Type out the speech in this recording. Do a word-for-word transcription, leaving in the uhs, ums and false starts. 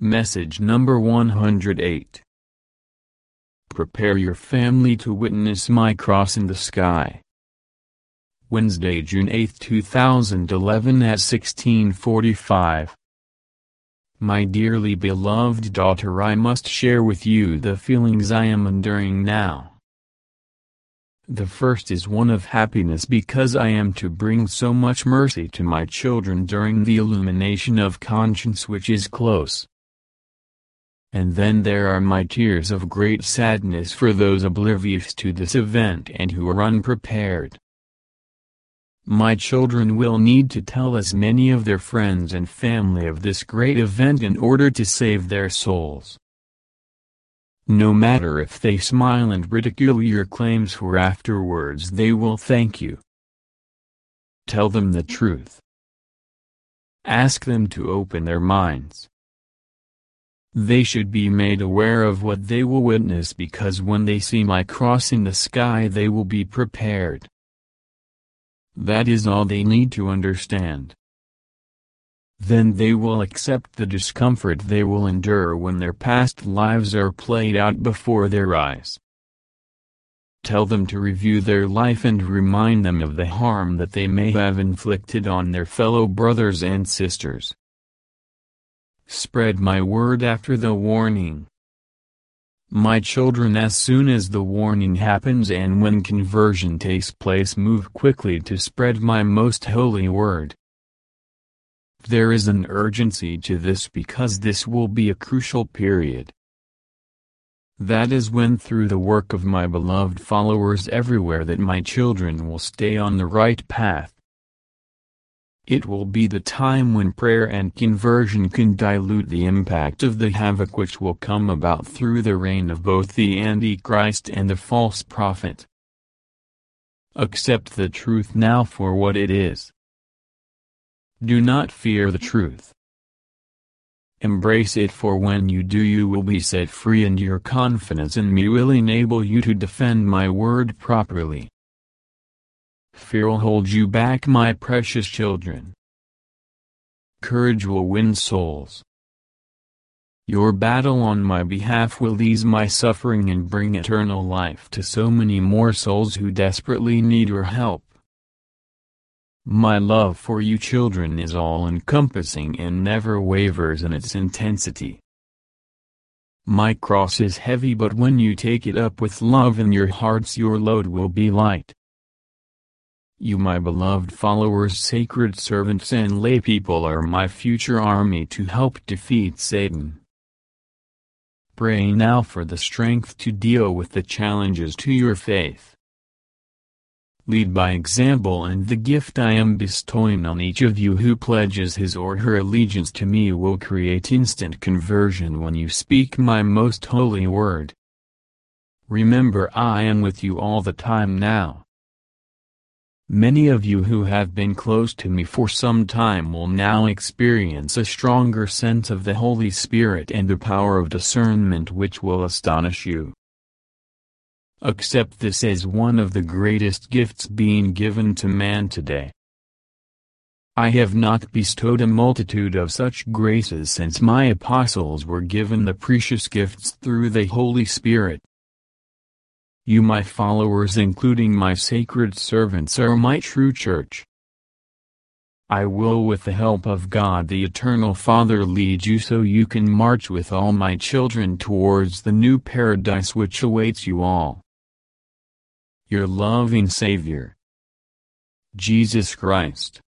Message number one hundred eight. Prepare your family to witness my cross in the sky. Wednesday, June eighth two thousand eleven at sixteen forty-five. My dearly beloved daughter, I must share with you the feelings I am enduring now. The first is one of happiness because I am to bring so much mercy to my children during the illumination of conscience which is close. And then there are my tears of great sadness for those oblivious to this event and who are unprepared. My children will need to tell as many of their friends and family of this great event in order to save their souls. No matter if they smile and ridicule your claims, for afterwards they will thank you. Tell them the truth. Ask them to open their minds. They should be made aware of what they will witness, because when they see my cross in the sky they will be prepared. That is all they need to understand. Then they will accept the discomfort they will endure when their past lives are played out before their eyes. Tell them to review their life and remind them of the harm that they may have inflicted on their fellow brothers and sisters. Spread my word after the warning. My children, as soon as the warning happens and when conversion takes place, move quickly to spread my most holy word. There is an urgency to this because this will be a crucial period. That is when, through the work of my beloved followers everywhere, that my children will stay on the right path. It will be the time when prayer and conversion can dilute the impact of the havoc which will come about through the reign of both the Antichrist and the false prophet. Accept the truth now for what it is. Do not fear the truth. Embrace it, for when you do you will be set free, and your confidence in me will enable you to defend my word properly. Fear will hold you back, my precious children. Courage will win souls. Your battle on my behalf will ease my suffering and bring eternal life to so many more souls who desperately need your help. My love for you children is all-encompassing and never wavers in its intensity. My cross is heavy, but when you take it up with love in your hearts, your load will be light. You, my beloved followers, sacred servants and laypeople, are my future army to help defeat Satan. Pray now for the strength to deal with the challenges to your faith. Lead by example, and the gift I am bestowing on each of you who pledges his or her allegiance to me will create instant conversion when you speak my most holy word. Remember, I am with you all the time now. Many of you who have been close to me for some time will now experience a stronger sense of the Holy Spirit and the power of discernment which will astonish you. Accept this as one of the greatest gifts being given to man today. I have not bestowed a multitude of such graces since my apostles were given the precious gifts through the Holy Spirit. You, my followers, including my sacred servants, are my true church. I will, with the help of God the Eternal Father, lead you so you can march with all my children towards the new paradise which awaits you all. Your loving Savior, Jesus Christ.